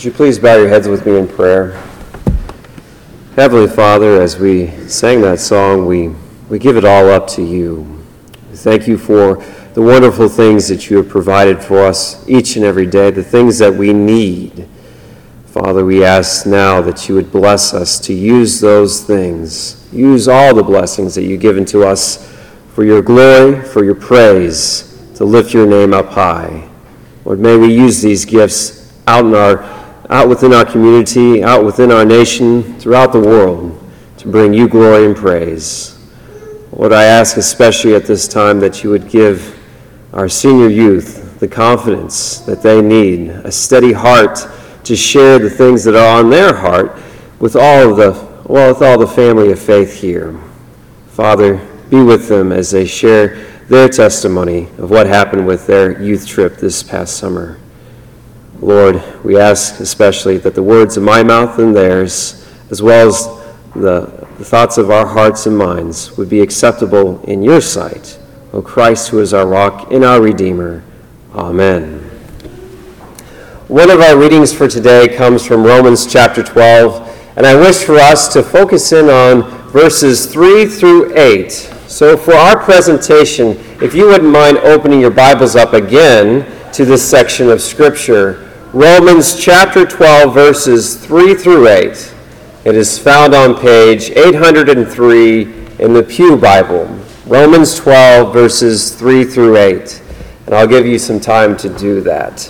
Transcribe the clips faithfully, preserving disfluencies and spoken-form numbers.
Would you please bow your heads with me in prayer? Heavenly Father, as we sang that song, we, we give it all up to you. We thank you for the wonderful things that you have provided for us each and every day, the things that we need. Father, we ask now that you would bless us to use those things, use all the blessings that you've given to us for your glory, for your praise, to lift your name up high. Lord, may we use these gifts out in our, out within our community, out within our nation, throughout the world, to bring you glory and praise. Lord, I ask especially at this time that you would give our senior youth the confidence that they need, a steady heart to share the things that are on their heart with all of the, well, with all the family of faith here. Father, be with them as they share their testimony of what happened with their youth trip this past summer. Lord, we ask especially that the words of my mouth and theirs, as well as the, the thoughts of our hearts and minds, would be acceptable in your sight, O Christ, who is our rock and our Redeemer. Amen. One of our readings for today comes from Romans chapter twelve, and I wish for us to focus in on verses three through eight. So for our presentation, if you wouldn't mind opening your Bibles up again to this section of Scripture, Romans chapter twelve, verses three through eight. It is found on page eight hundred three in the Pew Bible. Romans twelve, verses three through eight. And I'll give you some time to do that.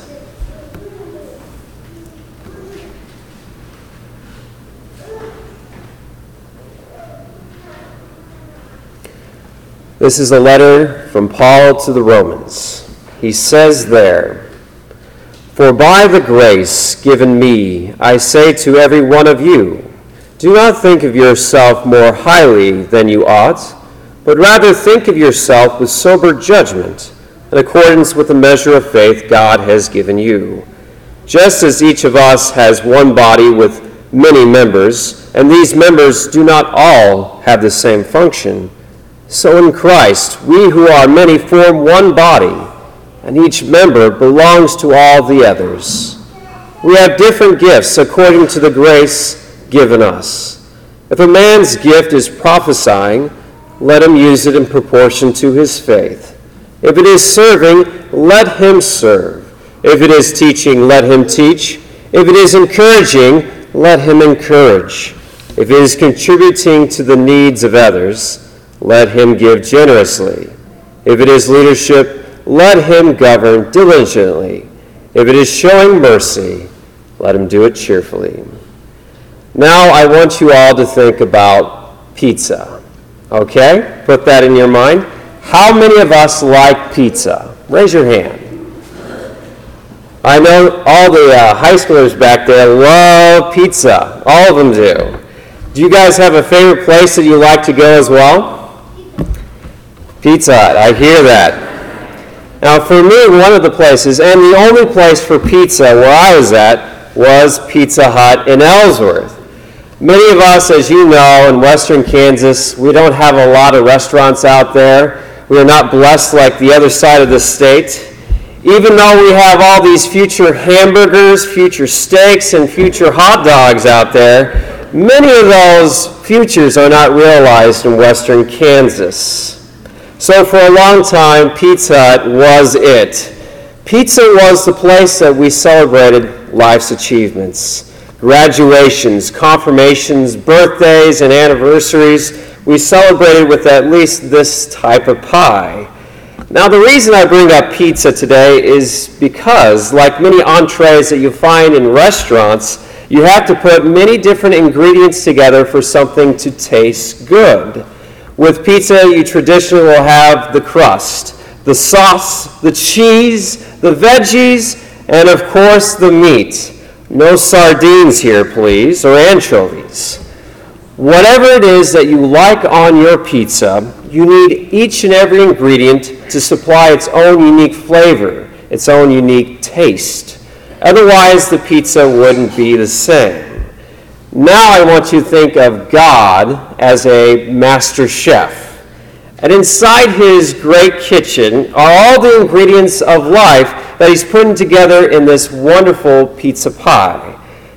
This is a letter from Paul to the Romans. He says there, "For by the grace given me, I say to every one of you, do not think of yourself more highly than you ought, but rather think of yourself with sober judgment, in accordance with the measure of faith God has given you. Just as each of us has one body with many members, and these members do not all have the same function, so in Christ, we who are many form one body, and each member belongs to all the others. We have different gifts according to the grace given us. If a man's gift is prophesying, let him use it in proportion to his faith. If it is serving, let him serve. If it is teaching, let him teach. If it is encouraging, let him encourage. If it is contributing to the needs of others, let him give generously. If it is leadership, let him govern diligently. If it is showing mercy, let him do it cheerfully." Now I want you all to think about pizza. Okay? Put that in your mind. How many of us like pizza? Raise your hand. I know all the uh, high schoolers back there love pizza. All of them do. Do you guys have a favorite place that you like to go as well? Pizza Hut, I hear that. Now for me, one of the places, and the only place for pizza where I was at, was Pizza Hut in Ellsworth. Many of us, as you know, in western Kansas, we don't have a lot of restaurants out there. We are not blessed like the other side of the state. Even though we have all these future hamburgers, future steaks, and future hot dogs out there, many of those futures are not realized in western Kansas. So for a long time, Pizza Hut was it. Pizza was the place that we celebrated life's achievements. Graduations, confirmations, birthdays, and anniversaries, we celebrated with at least this type of pie. Now the reason I bring up pizza today is because, like many entrees that you find in restaurants, you have to put many different ingredients together for something to taste good. With pizza, you traditionally will have the crust, the sauce, the cheese, the veggies, and of course the meat. No sardines here, please, or anchovies. Whatever it is that you like on your pizza, you need each and every ingredient to supply its own unique flavor, its own unique taste. Otherwise, the pizza wouldn't be the same. Now I want you to think of God as a master chef. And inside his great kitchen are all the ingredients of life that he's putting together in this wonderful pizza pie.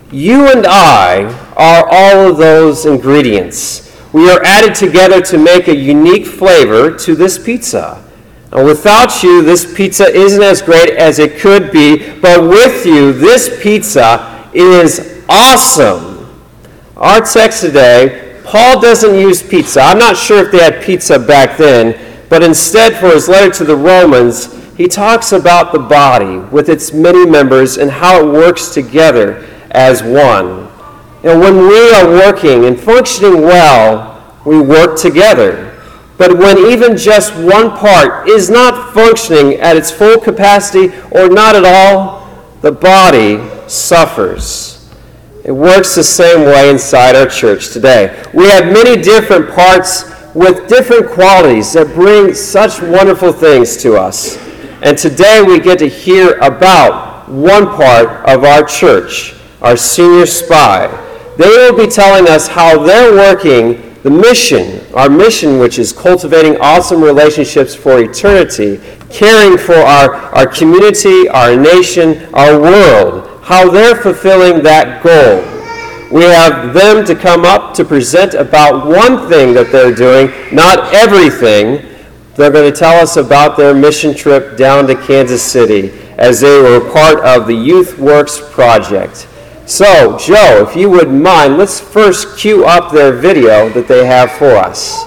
You and I are all of those ingredients. We are added together to make a unique flavor to this pizza. And without you, this pizza isn't as great as it could be, but with you, this pizza is awesome. Our text today, Paul doesn't use pizza. I'm not sure if they had pizza back then, but instead for his letter to the Romans, he talks about the body with its many members and how it works together as one. And when we are working and functioning well, we work together. But when even just one part is not functioning at its full capacity or not at all, the body suffers. It works the same way inside our church today. We have many different parts with different qualities that bring such wonderful things to us. And today we get to hear about one part of our church, our senior spy. They will be telling us how they're working the mission, our mission, which is cultivating awesome relationships for eternity, caring for our, our community, our nation, our world, how they're fulfilling that goal. We have them to come up to present about one thing that they're doing, not everything. They're going to tell us about their mission trip down to Kansas City as they were part of the Youth Works project. So, Joe, if you wouldn't mind, let's first cue up their video that they have for us.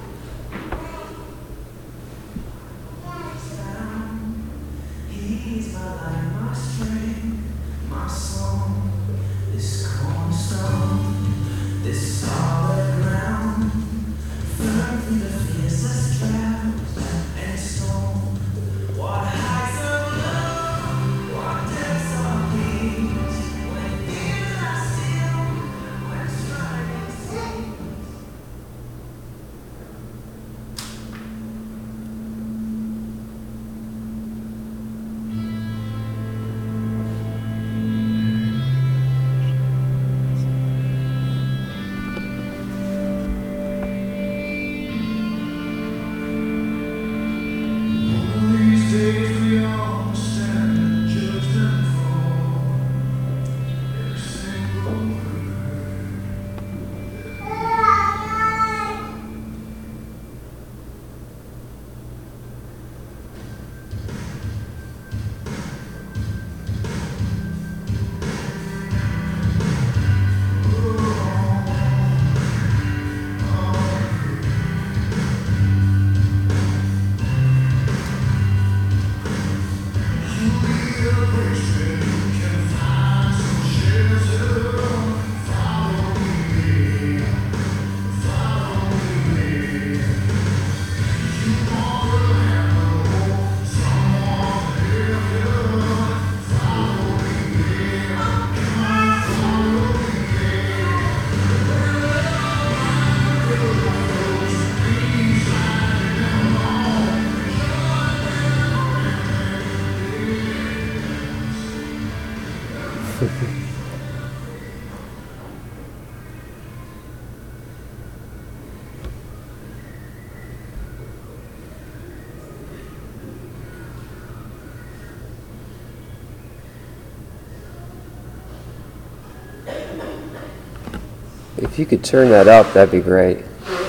If you could turn that up, that'd be great.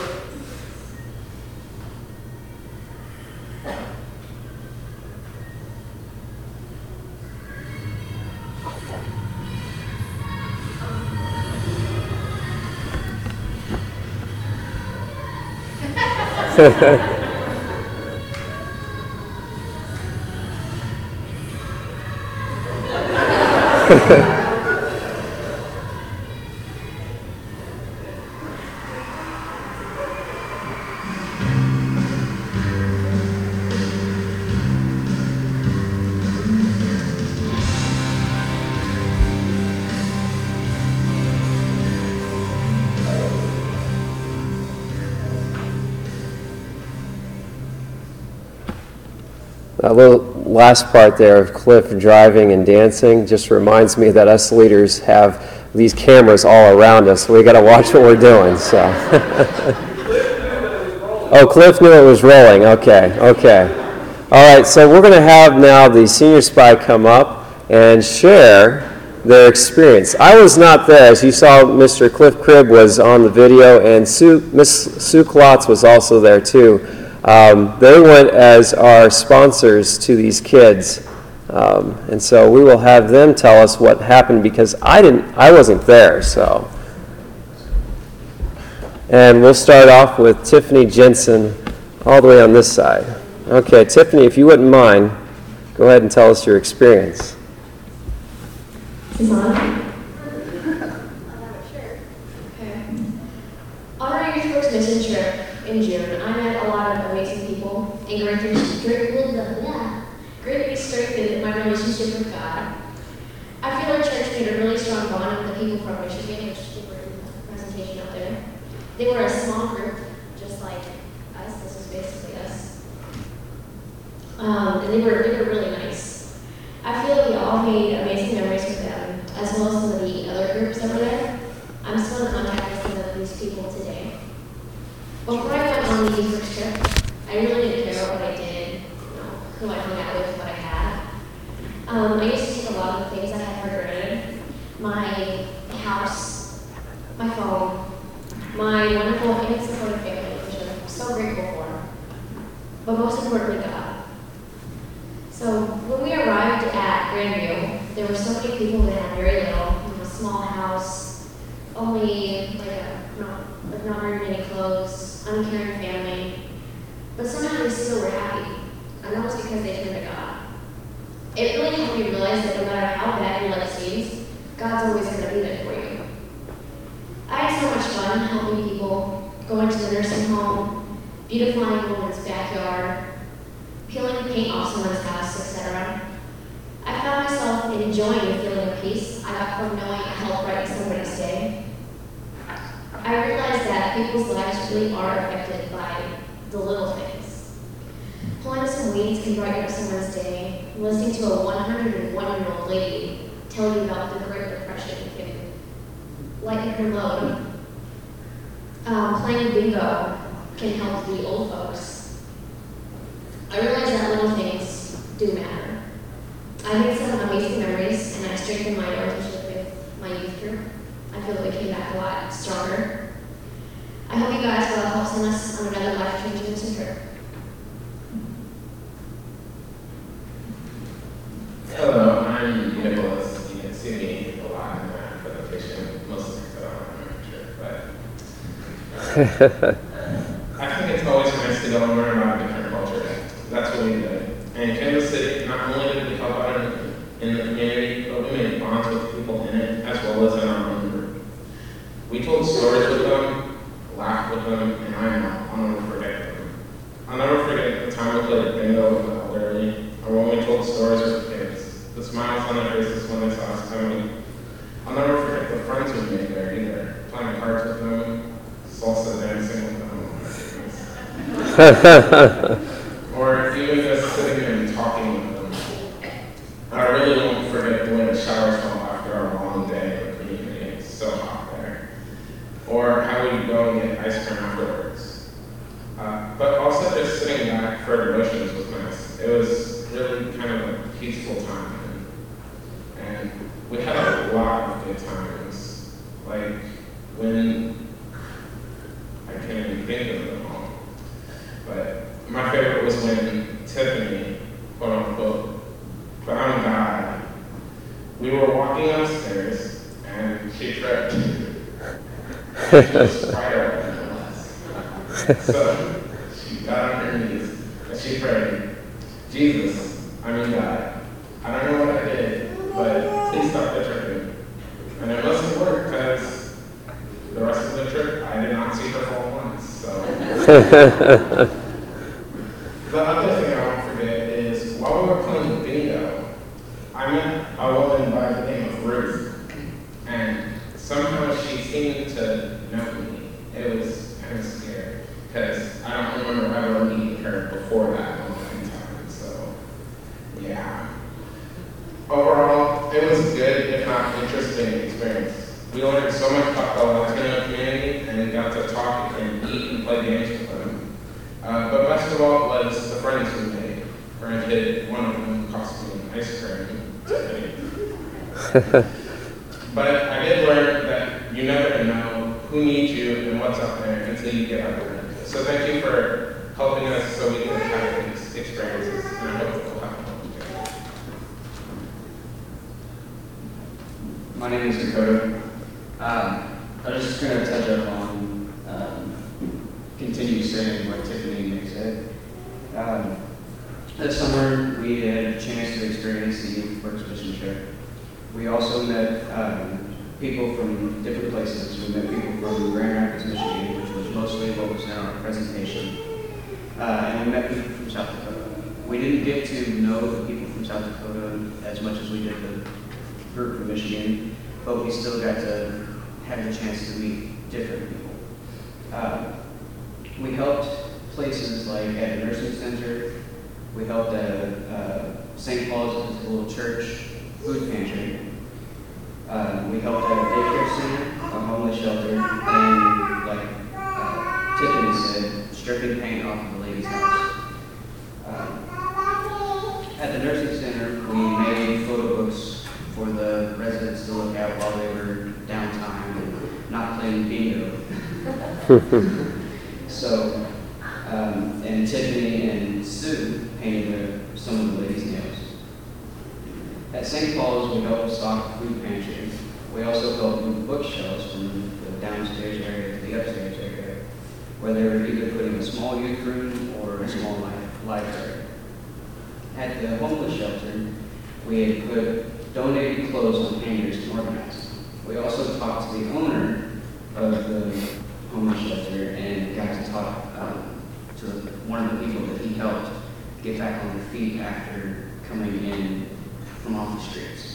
That little last part there of Cliff driving and dancing just reminds me that us leaders have these cameras all around us, so we got to watch what we're doing. So, oh, Cliff knew it was rolling. Okay, okay. All right, so we're going to have now the senior spy come up and share their experience. I was not there. As you saw, Mister Cliff Cribb was on the video, and Sue, Miss Sue Klotz was also there too. Um, they went as our sponsors to these kids, um, and so we will have them tell us what happened because I didn't, I wasn't there. So, and we'll start off with Tiffany Jensen, all the way on this side. Okay, Tiffany, if you wouldn't mind, go ahead and tell us your experience. Is on? Sure. Okay. On our Youth Works mission trip in June, I met a lot of amazing people and greatly greatly strengthened my relationship with God. I feel our church made a really strong bond with the people from Michigan, which they were in the presentation out there. They were a small group, just like us. This was basically us. Um, and they were they were really nice. I feel like we all made amazing memories with them, as well as some of the other groups that were there. I'm still in contact with some of these people today. Before I went on the youth work trip, I really didn't care what I did, you know, who I hung out with, what I had. Um, I used to take a lot of the things I had for granted. My house, my phone, my wonderful and supportive family, which I'm so grateful for. But most importantly, God. So when we arrived at Grandview, there were so many people that had very little, you know, a small house, only like a not, like not very many clothes, uncaring family. But somehow they still were happy, and that was because they turned to God. It really helped me realize that no matter how bad your life seems, God's always going to be there for you. I had so much fun helping people, going to the nursing home, beautifying a woman's backyard, peeling the paint off someone's house, et cetera. I found myself enjoying the feeling of peace I got from knowing I helped brighten somebody's day. I realized that people's lives really are affected by the little things. Pulling some weeds can brighten up someone's day. Listening to a one hundred one-year-old lady tell you about the Great Depression can lighten her load. Um, playing bingo can help the old folks. I realize that little things do matter. I made some amazing memories, and I strengthened my relationship with my youth group. I feel that we came back a lot stronger. I hope you guys will help send us on another life-changing mission trip. Hello, I'm Nicholas. You can see me a lot in that presentation, mostly because I don't have a membership, but I think it's always nice to go and learn about a different culture. That's what we did. And Kansas City, not only did we help out in, in the community, but we made bonds with people in it, as well as in our own group. We told stories with them, laughed with them, and I, I'll never forget them. I'll never forget the time we played bingo with the elderly, or when we told stories with the kids, the smiles on their faces when they saw us coming. I'll never forget the friends we made there either, playing cards with them, salsa dancing with them. Or even just sitting there and talking with them. I really won't forget the way the showers fell after our long day in the community. It's so hot there. Or how we go and get ice cream afterwards. Uh, but also just sitting back for devotions was nice. It was really kind of a peaceful time. And we had a lot of good times. Like when, I can't even think of them all. But my favorite was when Tiffany, quote unquote, found God. We were walking upstairs and she tripped. She was right on us. So she got on her knees and she prayed, Jesus, I mean God, I don't know what I did, but please stop the tripping. And it must have worked because the rest of the trip I did not see her fall once. So. The other thing I won't forget is, while we were playing bingo, I met a woman by the name of Ruth, and somehow she seemed to know me. It was kind of scary, because I don't remember ever meeting her before that moment in time, so, yeah. Overall, it was a good, if not interesting, experience. We learned so much about the Latino community, and got to talk and eat and play games with them. Uh, but best of all was the friends we made. Granted, one of them cost me an ice cream. did learn that you never know who needs you and what's out there until you get out there. So thank you for helping us so we can have these experiences, and I hope we'll have one together. My name is Dakota. Um, I was just going to touch up on, um, continue saying what Tiffany and Nick said. Um, this summer, we had a chance to experience the Youth Works Mission Trip. We also met um, people from different places. We met people from Grand Rapids, Michigan, which was mostly what was in our presentation. Uh, and we met people from South Dakota. We didn't get to know the people from South Dakota as much as we did the group from Michigan, but we still got to have the chance to meet different people. Uh, we helped places like at the nursing center. We helped at uh, Saint Paul's, a little church food pantry. Uh, we helped at a daycare center, a homeless shelter, and like uh, Tiffany said, stripping paint off of the lady's house. Uh, at the nursing center, we made photo books for the residents to look at while they were downtime and not playing bingo. So, um, and Tiffany and Sue painted the, some of the ladies' nails. At Saint Paul's, we helped stock food pantry. We also helped move bookshelves from the downstairs area to the upstairs area, where they were either putting a small youth room or a small li library. At the homeless shelter, we had put donated clothes on hangers to organize. We also talked to the owner of the homeless shelter and got to talk um, to one of the people that he helped get back on their feet after coming in from off the streets.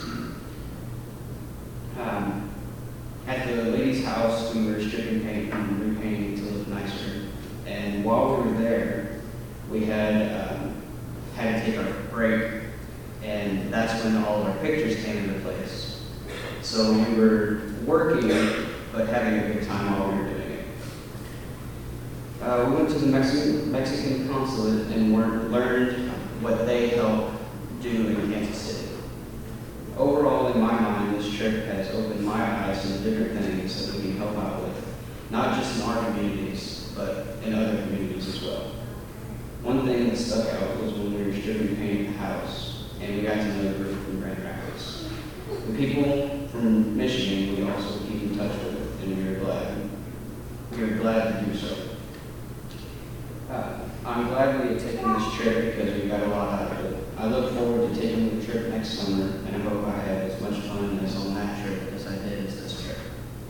Um, at the lady's house, we were stripping paint and repainting to look nicer. And while we were there, we had um, had to take our break, and that's when all of our pictures came into place. So we were working, but having a good time while we were doing it. Uh, we went to the Mexican, Mexican consulate and learned what they help do in Kansas City. Overall, in my mind, this trip has opened my eyes to the different things that we can help out with, not just in our communities, but in other communities as well. One thing that stuck out was when we were stripping paint the house, and we got to know the group from Grand Rapids. The people from Michigan we also keep in touch with, and we were glad. We were glad to do so. Uh, I'm glad we had taken this trip because we got a lot out of it. I look forward to taking the trip next summer, and I hope I have as much fun as on that trip as I did as this trip.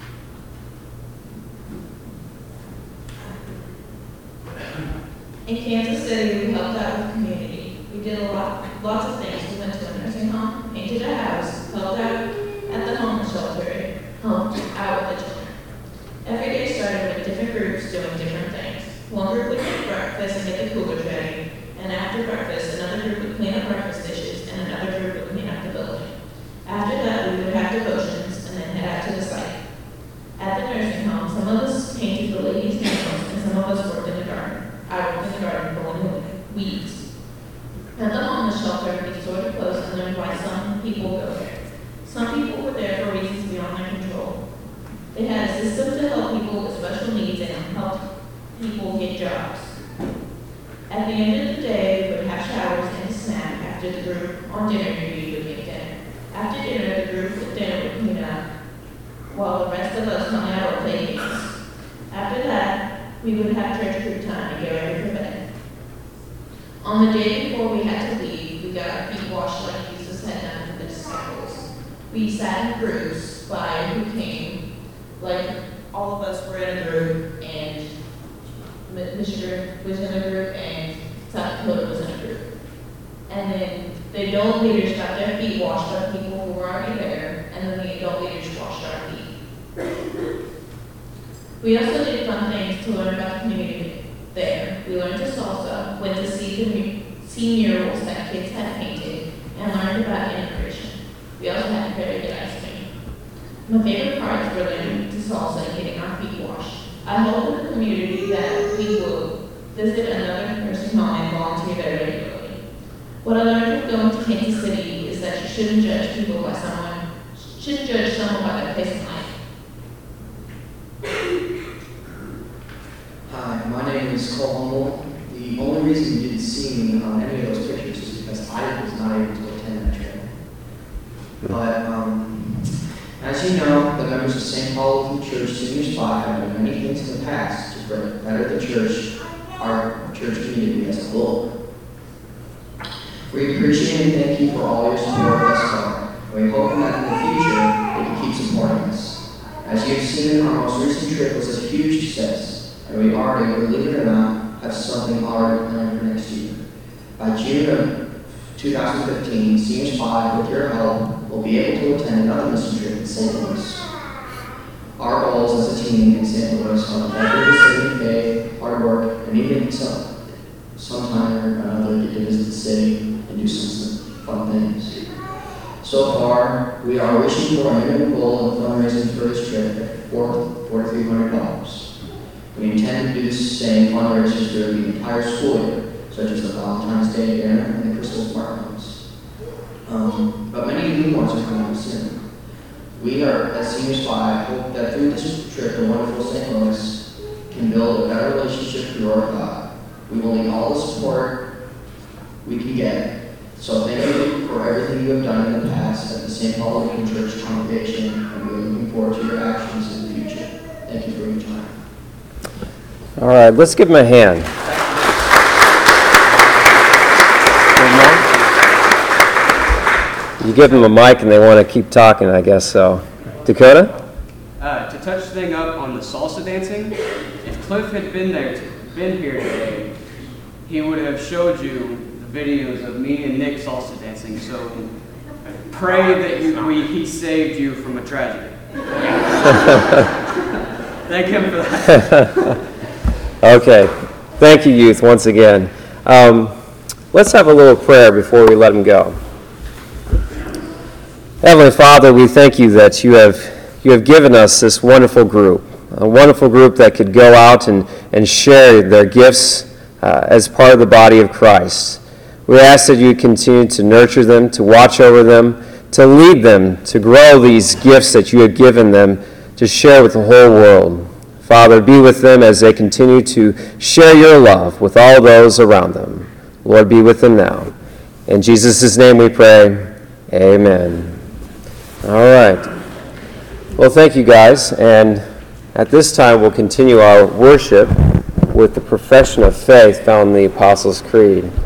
In Kansas City, we helped out with the community. We did a lot, lots of things. We went to a nursing home, painted a house, helped out at the homeless shelter, helped out with the children. Every day started with different groups doing different things. One group would make breakfast and get the coolers ready, and after breakfast, another group would clean up breakfast dishes, and another group would clean up the building. After that, we would have devotions, and then head out to the site. At the nursing home, some of us painted the ladies' nails, and some of us worked in the garden. I worked in the garden pulling weeds. At the homeless shelter, we sorted clothes and learned why some people go there. Some people were there for reasons beyond their control. They had a system to help people with special needs and help people get jobs. At the end of the day, we would have showers and a snack after the group on dinner duty would make dinner. After dinner, the group with dinner would clean up, while the rest of us hung out or played games. After that, we would have church group time and get ready for bed. On the day before we had to leave, we got our feet washed like Jesus had done for the disciples. We sat in groups by who came, like all of us were in a group, and Michigan was in a group, and South Dakota was in a group. And then the adult leaders got their feet washed by people who were already there, and then the adult leaders washed our feet. We also did fun things to learn about the community there. We learned to salsa, went to see the see murals that kids had painted, and learned about immigration. We also had to very good ice cream. My favorite parts were learning to salsa and getting our feet washed. I hope in the community that we will visit another nursing home and volunteer there regularly. What I learned from going to Kansas City is that you shouldn't judge people by someone, shouldn't judge someone by their place in life. so humble. The only reason you didn't see me on any of those pictures is because I was not able to attend that trip. But um, as you know, the members of Saint Paul Lutheran Church Senior Spot have done many things in the past to better the church, our church community as a whole. We appreciate and thank you for all your support thus far. We hope that in the future that you keep supporting us. As you have seen, our most recent trip was a huge success, and we already, believe it or not, have something already planned for next year. By June of two thousand fifteen, Seniors five, with your help, will be able to attend another mission trip in Saint Louis. Our goals as a team in Saint Louis are to better the city of faith, hard work, and even some, sometime or another get to visit the city and do some fun things. So far, we are wishing for a minimum goal of fundraising for this trip at four thousand three hundred dollars. We intend to do the same fundraisers during the entire school year, such as the Valentine's Day dinner and the Christmas markets. Um, but many new ones are coming soon. We are, as Seniors five, hope that through this trip to wonderful Saint Louis can build a better relationship with our God. We will need all the support we can get. So thank you for everything you have done in the past at the Saint Paul Lutheran Church congregation, and we're looking forward to your actions in the future. Thank you for your time. All right, let's give him a hand. You give them a mic and they want to keep talking, I guess so. Dakota? Uh, to touch the thing up on the salsa dancing, if Cliff had been there, been here today, he would have showed you the videos of me and Nick salsa dancing. So pray that you, we, he saved you from a tragedy. Thank him for that. Okay. Thank you, youth, once again. Um, let's have a little prayer before we let them go. Heavenly Father, we thank you that you have you have given us this wonderful group, a wonderful group that could go out and, and share their gifts uh, as part of the body of Christ. We ask that you continue to nurture them, to watch over them, to lead them, to grow these gifts that you have given them to share with the whole world. Father, be with them as they continue to share your love with all those around them. Lord, be with them now. In Jesus' name we pray, amen. All right. Well, thank you, guys. And at this time, we'll continue our worship with the profession of faith found in the Apostles' Creed.